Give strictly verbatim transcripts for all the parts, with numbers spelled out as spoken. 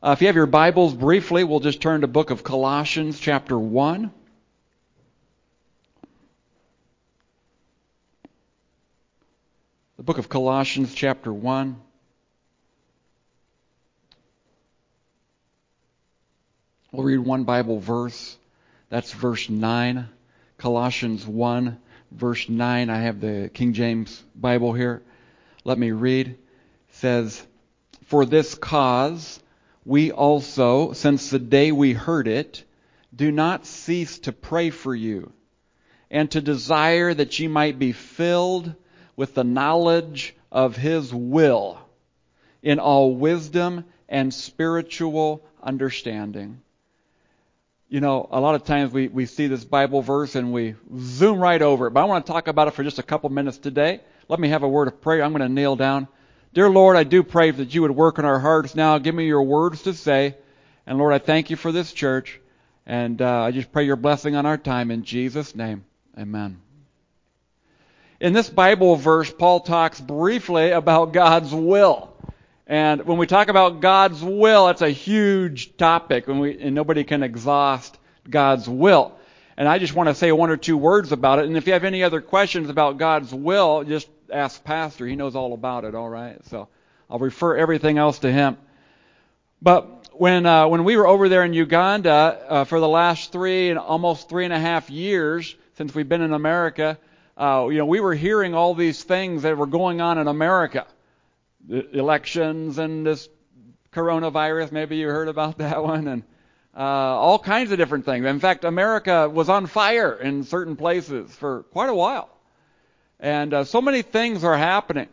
Uh, if you have your Bibles, briefly, we'll just turn to the book of Colossians chapter one. The book of Colossians chapter one. We'll read one Bible verse. That's verse nine. Colossians one, verse nine. I have the King James Bible here. Let me read. It says, "For this cause we also, since the day we heard it, do not cease to pray for you, and to desire that ye might be filled with the knowledge of His will, in all wisdom and spiritual understanding." You know, a lot of times we, we see this Bible verse and we zoom right over it. But I want to talk about it for just a couple minutes today. Let me have a word of prayer. I'm going to kneel down. Dear Lord, I do pray that you would work in our hearts now. Give me your words to say. And Lord, I thank you for this church. And uh, I just pray your blessing on our time in Jesus' name. Amen. In this Bible verse, Paul talks briefly about God's will. And when we talk about God's will, it's a huge topic, and, we, and nobody can exhaust God's will. And I just want to say one or two words about it. And if you have any other questions about God's will, just ask Pastor. He knows all about it, all right? So I'll refer everything else to him. But when uh, when we were over there in Uganda uh, for the last three and almost three and a half years since we've been in America, uh, you know, we were hearing all these things that were going on in America. The elections and this coronavirus, maybe you heard about that one, and uh, all kinds of different things. In fact, America was on fire in certain places for quite a while. And uh, so many things are happening.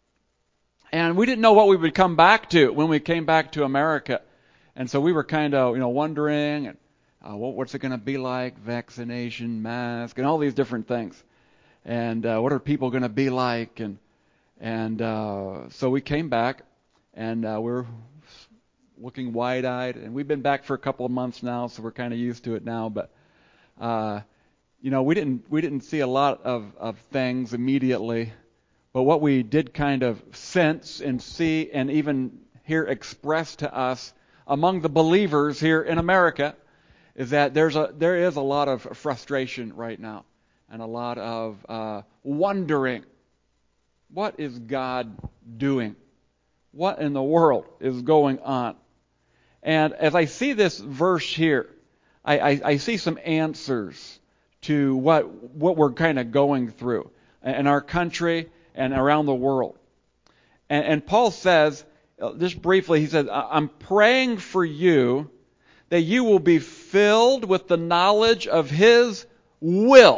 And we didn't know what we would come back to when we came back to America. And so we were kind of, you know, wondering, and, uh, what, what's it going to be like, vaccination, mask, and all these different things. And uh, what are people going to be like, and And uh, so we came back, and uh, we're looking wide-eyed. And we've been back for a couple of months now, so we're kind of used to it now. But uh, you know, we didn't we didn't see a lot of, of things immediately. But what we did kind of sense and see, and even hear expressed to us among the believers here in America, is that there's a there is a lot of frustration right now, and a lot of uh, wondering. What is God doing? What in the world is going on? And as I see this verse here, I, I, I see some answers to what what we're kind of going through in our country and around the world. And, and Paul says, just briefly, he says, I'm praying for you that you will be filled with the knowledge of His will.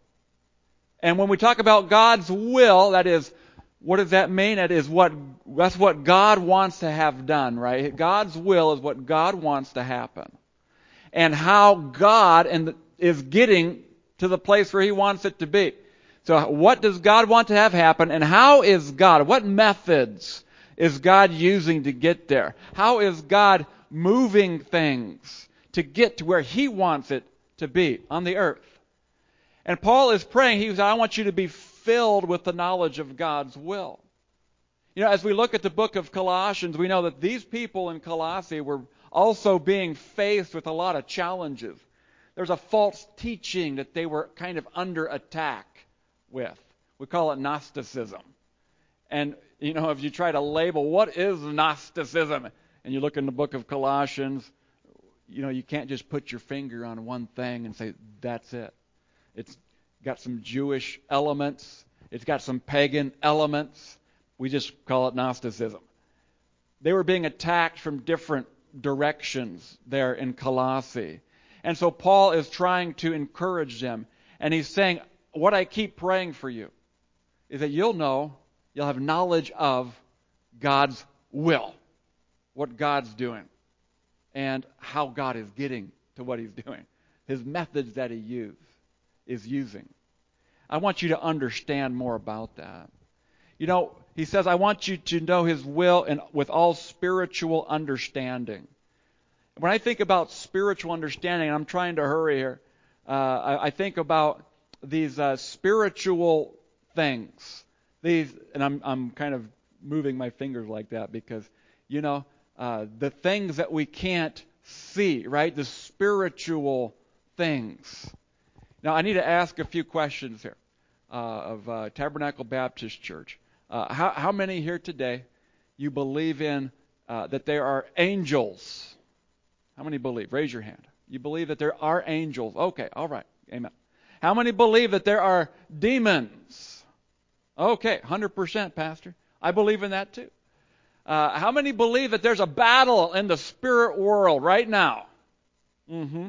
And when we talk about God's will, that is, what does that mean? That is what, that's what God wants to have done, right? God's will is what God wants to happen. And how God and is getting to the place where He wants it to be. So what does God want to have happen? And how is God, what methods is God using to get there? How is God moving things to get to where He wants it to be on the earth? And Paul is praying, he says, I want you to be filled with the knowledge of God's will. You know, as we look at the book of Colossians, we know that these people in Colossae were also being faced with a lot of challenges. There's a false teaching that they were kind of under attack with. We call it Gnosticism. And, you know, if you try to label what is Gnosticism, and you look in the book of Colossians, you know, you can't just put your finger on one thing and say, that's it. It's got some Jewish elements. It's got some pagan elements. We just call it Gnosticism. They were being attacked from different directions there in Colossae. And so Paul is trying to encourage them. And he's saying, what I keep praying for you is that you'll know, you'll have knowledge of God's will, what God's doing, and how God is getting to what He's doing, His methods that He used. is using. I want you to understand more about that. You know, he says, I want you to know His will and with all spiritual understanding. When I think about spiritual understanding, and I'm trying to hurry here, uh, I, I think about these uh, spiritual things. These, and I'm I'm kind of moving my fingers like that because, you know, uh, the things that we can't see, right? The spiritual things. Now, I need to ask a few questions here uh, of uh, Tabernacle Baptist Church. Uh, how, how many here today you believe in uh, that there are angels? How many believe? Raise your hand. You believe that there are angels? Okay, all right. Amen. How many believe that there are demons? Okay, one hundred percent, Pastor. I believe in that too. Uh, how many believe that there's a battle in the spirit world right now? Mm-hmm.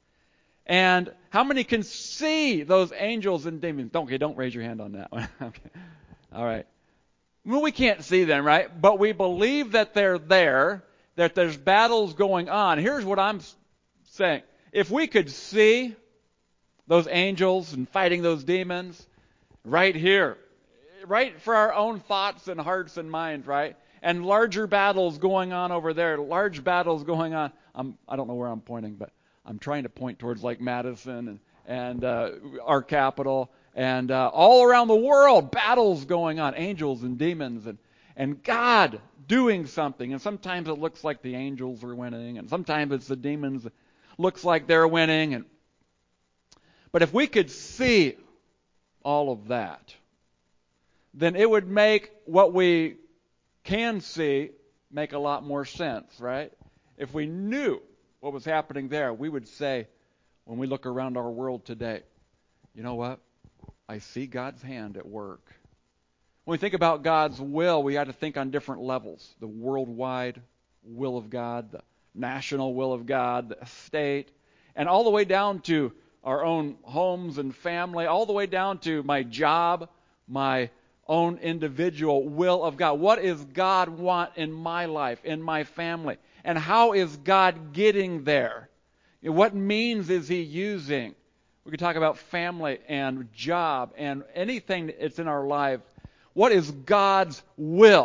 And how many can see those angels and demons? Don't, okay, don't raise your hand on that one. Okay. All right. Well, we can't see them, right? But we believe that they're there, that there's battles going on. Here's what I'm saying. If we could see those angels and fighting those demons right here, right for our own thoughts and hearts and minds, right? And larger battles going on over there, large battles going on. I'm, I don't know where I'm pointing, but I'm trying to point towards like Madison and, and uh, our capital. And uh, all around the world, battles going on, angels and demons, and, and God doing something. And sometimes it looks like the angels are winning, and sometimes it's the demons that looks like they're winning. And But if we could see all of that, then it would make what we can see make a lot more sense, right? If we knew what was happening there, we would say, when we look around our world today, you know what? I see God's hand at work. When we think about God's will, we got to think on different levels. The worldwide will of God, the national will of God, the state, and all the way down to our own homes and family, all the way down to my job, my own individual will of God. What does God want in my life, in my family? And how is God getting there? What means is He using? We could talk about family and job and anything that's in our life. What is God's will?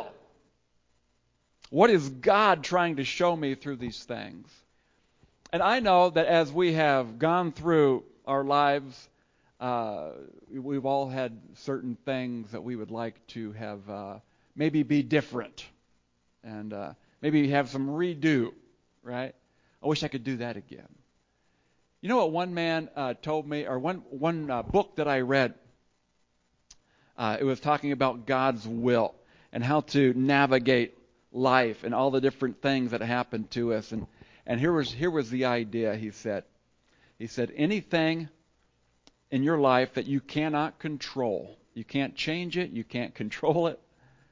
What is God trying to show me through these things? And I know that as we have gone through our lives, uh, we've all had certain things that we would like to have uh, maybe be different. And uh, maybe have some redo, right? I wish I could do that again. You know what one man uh, told me, or one one uh, book that I read, uh, it was talking about God's will and how to navigate life and all the different things that happen to us. And and here was here was the idea. He said, he said anything in your life that you cannot control, you can't change it, you can't control it.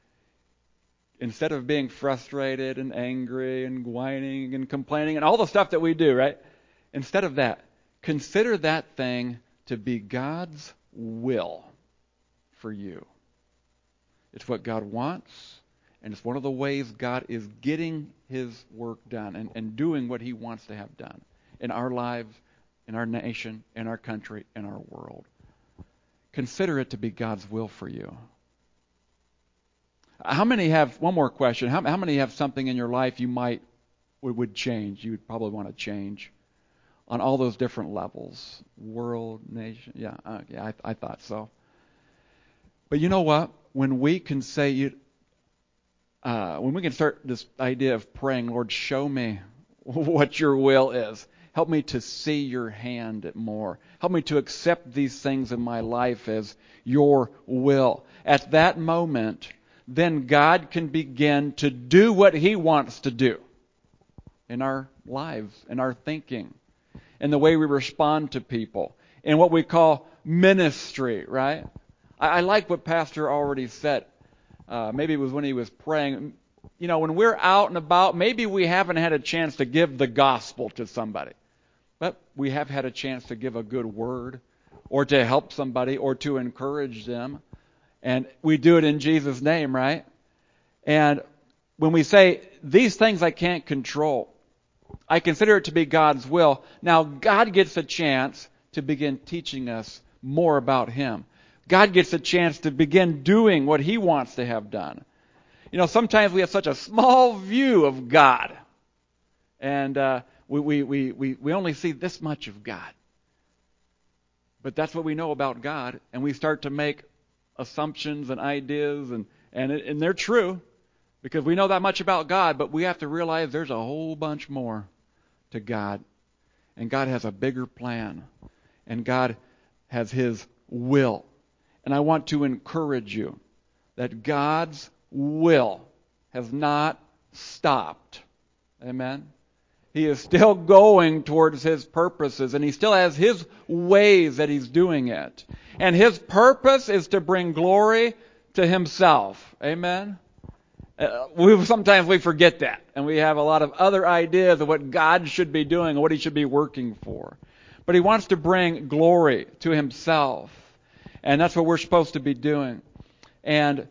Instead of being frustrated and angry and whining and complaining and all the stuff that we do, right? Instead of that, consider that thing to be God's will for you. It's what God wants, and it's one of the ways God is getting His work done and, and doing what He wants to have done in our lives, in our nation, in our country, in our world. Consider it to be God's will for you. How many have, one more question, how, how many have something in your life you might, would, would change, you would probably want to change on all those different levels? World, nation, yeah, uh, yeah, I, I thought so. But you know what? When we can say, you, uh, when we can start this idea of praying, Lord, show me what your will is. Help me to see your hand more. Help me to accept these things in my life as your will. At that moment, then God can begin to do what He wants to do in our lives, in our thinking, in the way we respond to people, in what we call ministry, right? I, I like what Pastor already said. Uh, maybe it was when he was praying. You know, when we're out and about, maybe we haven't had a chance to give the gospel to somebody, but we have had a chance to give a good word or to help somebody or to encourage them. And we do it in Jesus' name, right? And when we say, these things I can't control, I consider it to be God's will. Now, God gets a chance to begin teaching us more about Him. God gets a chance to begin doing what He wants to have done. You know, sometimes we have such a small view of God. And uh, we, we, we, we, we only see this much of God. But that's what we know about God. And we start to make assumptions and ideas, and and, it, and they're true, Because we know that much about God, but we have to realize there's a whole bunch more to God. And God has a bigger plan. And God has His will. And I want to encourage you that God's will has not stopped. Amen? He is still going towards His purposes, and He still has His ways that He's doing it. And His purpose is to bring glory to Himself. Amen? Uh, we sometimes we forget that, and we have a lot of other ideas of what God should be doing and what He should be working for. But He wants to bring glory to Himself, and that's what we're supposed to be doing. And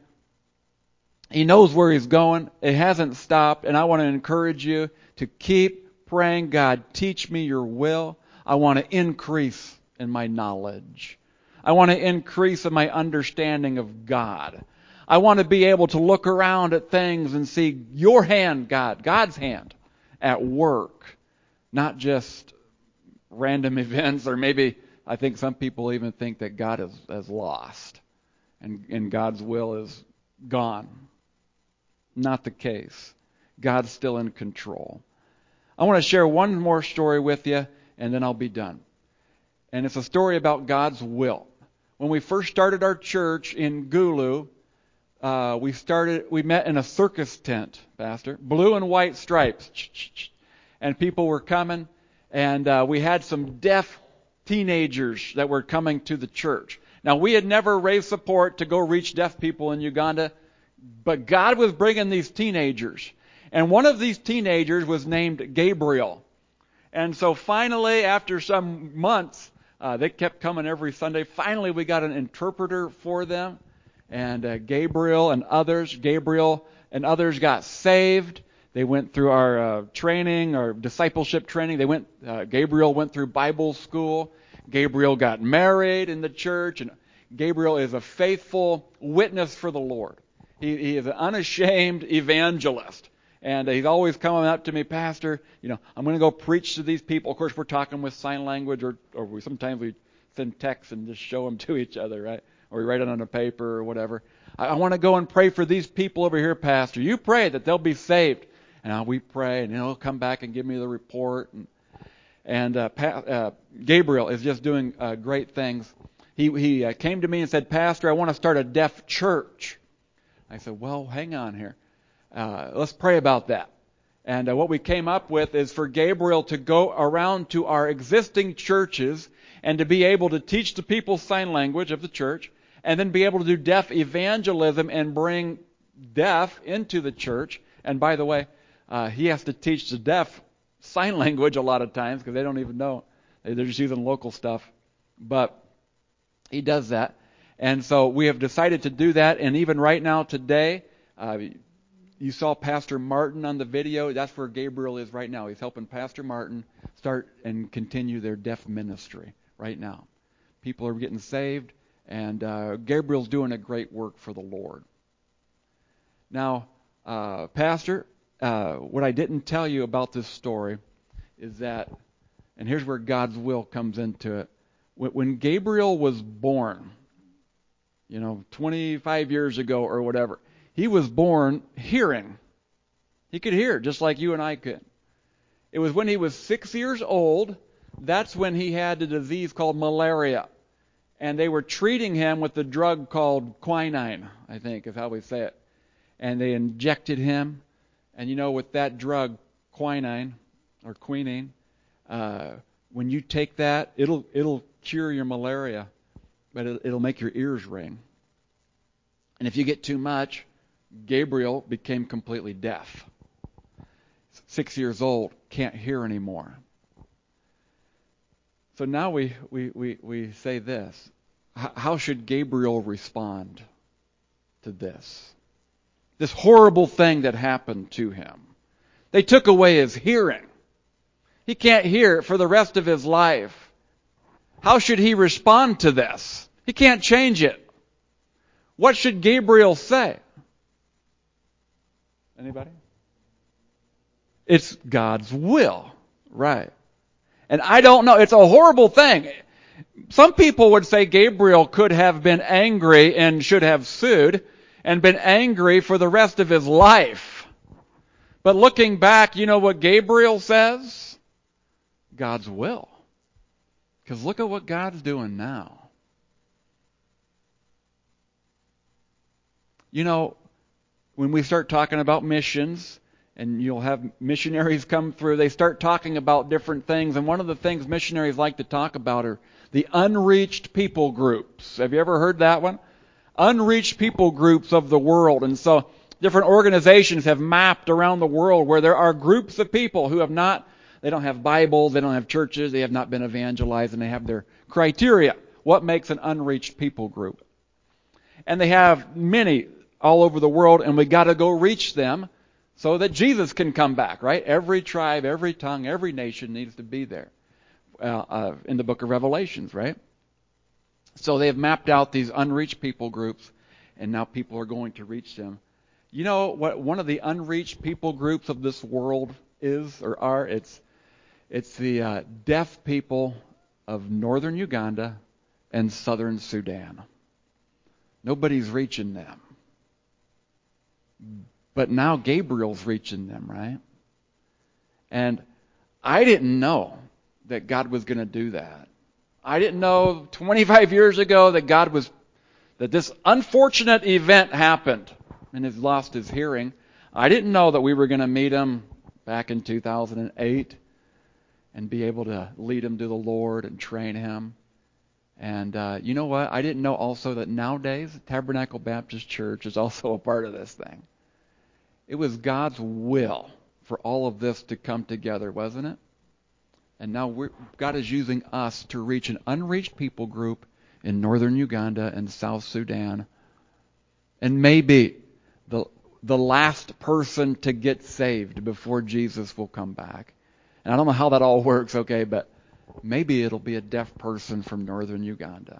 He knows where He's going. It hasn't stopped, and I want to encourage you to keep praying, God, teach me your will. I want to increase in my knowledge. I want to increase in my understanding of God. I want to be able to look around at things and see your hand, God, God's hand at work, not just random events, or maybe I think some people even think that God is, is lost and, and God's will is gone. Not the case. God's still in control. I want to share one more story with you, and then I'll be done. And it's a story about God's will. When we first started our church in Gulu, uh, we started. We met in a circus tent, Pastor, blue and white stripes, and people were coming, and uh, we had some deaf teenagers that were coming to the church. Now, we had never raised support to go reach deaf people in Uganda, but God was bringing these teenagers. And one of these teenagers was named Gabriel. And so finally, after some months, uh, they kept coming every Sunday. Finally, we got an interpreter for them. And uh, Gabriel and others, Gabriel and others got saved. They went through our uh, training, our discipleship training. They went. Uh, Gabriel went through Bible school. Gabriel got married in the church. And Gabriel is a faithful witness for the Lord. He, he is an unashamed evangelist. And he's always coming up to me, Pastor, you know, I'm going to go preach to these people. Of course, we're talking with sign language, or, or we, sometimes we send texts and just show them to each other, right? Or we write it on a paper or whatever. I, I want to go and pray for these people over here, Pastor. You pray that they'll be saved. And uh, we pray, and he'll come back and give me the report. And, and uh, pa- uh, Gabriel is just doing uh, great things. He, he uh, came to me and said, Pastor, I want to start a deaf church. I said, well, hang on here. Uh, let's pray about that. And uh, what we came up with is for Gabriel to go around to our existing churches and to be able to teach the people sign language of the church, and then be able to do deaf evangelism and bring deaf into the church. And by the way, uh, he has to teach the deaf sign language a lot of times because they don't even know. They're just using local stuff. But he does that. And so we have decided to do that. And even right now today, uh, you saw Pastor Martin on the video. That's where Gabriel is right now. He's helping Pastor Martin start and continue their deaf ministry right now. People are getting saved, and uh, Gabriel's doing a great work for the Lord. Now, uh, Pastor, uh, what I didn't tell you about this story is that, and here's where God's will comes into it. When Gabriel was born, you know, twenty-five years ago or whatever, he was born hearing. He could hear just like you and I could. It was when he was six years old, that's when he had a disease called malaria. And they were treating him with a drug called quinine, I think is how we say it. And they injected him. And you know, with that drug, quinine, or quinine, uh, when you take that, it'll it'll cure your malaria, but it'll, it'll make your ears ring. And if you get too much, Gabriel became completely deaf. Six years old, can't hear anymore. So now we, we, we, we say this. H- how should Gabriel respond to this? This horrible thing that happened to him. They took away his hearing. He can't hear for the rest of his life. How should he respond to this? He can't change it. What should Gabriel say? Anybody? It's God's will. Right. And I don't know. It's a horrible thing. Some people would say Gabriel could have been angry and should have sued. and been angry for the rest of his life. But looking back, you know what Gabriel says? God's will. Because look at what God's doing now. You know, when we start talking about missions, and you'll have missionaries come through, they start talking about different things, and one of the things missionaries like to talk about are the unreached people groups. Have you ever heard that one? Unreached people groups of the world. And so different organizations have mapped around the world where there are groups of people who have not, they don't have Bibles, they don't have churches, they have not been evangelized, and they have their criteria. What makes an unreached people group? And they have many all over the world, and we got to go reach them so that Jesus can come back, right? Every tribe, every tongue, every nation needs to be there uh, uh, in the book of Revelations, right? So they have mapped out these unreached people groups, and now people are going to reach them. You know what one of the unreached people groups of this world is or are? It's it's the uh, deaf people of northern Uganda and southern Sudan. Nobody's reaching them. But now Gabriel's reaching them, right? And I didn't know that God was going to do that. I didn't know twenty-five years ago that God was, that this unfortunate event happened and he lost his hearing. I didn't know that we were going to meet him back in two thousand eight and be able to lead him to the Lord and train him. And uh, you know what? I didn't know also that nowadays Tabernacle Baptist Church is also a part of this thing. It was God's will for all of this to come together, wasn't it? And now we're, God is using us to reach an unreached people group in northern Uganda and South Sudan. And maybe the the last person to get saved before Jesus will come back. And I don't know how that all works, okay, but maybe it'll be a deaf person from northern Uganda.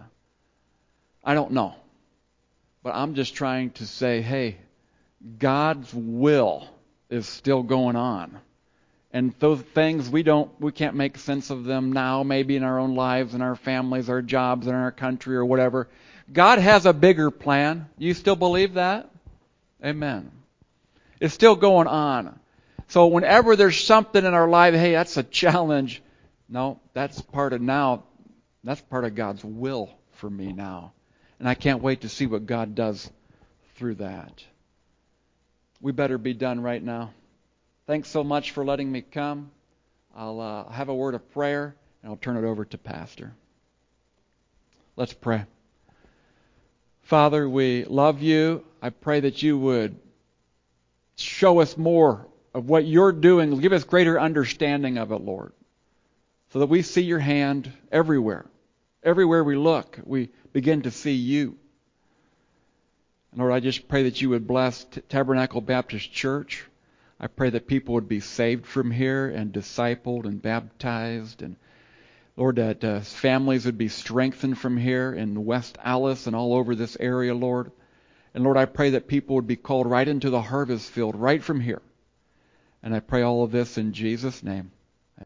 I don't know. But I'm just trying to say, hey, God's will is still going on. And those things, we don't, we can't make sense of them now, maybe in our own lives, in our families, our jobs, in our country, or whatever. God has a bigger plan. You still believe that? Amen. It's still going on. So whenever there's something in our life, hey, that's a challenge. No, that's part of now, that's part of God's will for me now. And I can't wait to see what God does through that. We better be done right now. Thanks so much for letting me come. I'll uh, have a word of prayer, and I'll turn it over to Pastor. Let's pray. Father, we love you. I pray that you would show us more of what you're doing. Give us greater understanding of it, Lord, so that we see your hand everywhere. Everywhere we look, we begin to see you. And Lord, I just pray that you would bless Tabernacle Baptist Church. I pray that people would be saved from here and discipled and baptized. And Lord, that uh, families would be strengthened from here in West Allis and all over this area, Lord. And Lord, I pray that people would be called right into the harvest field right from here. And I pray all of this in Jesus' name.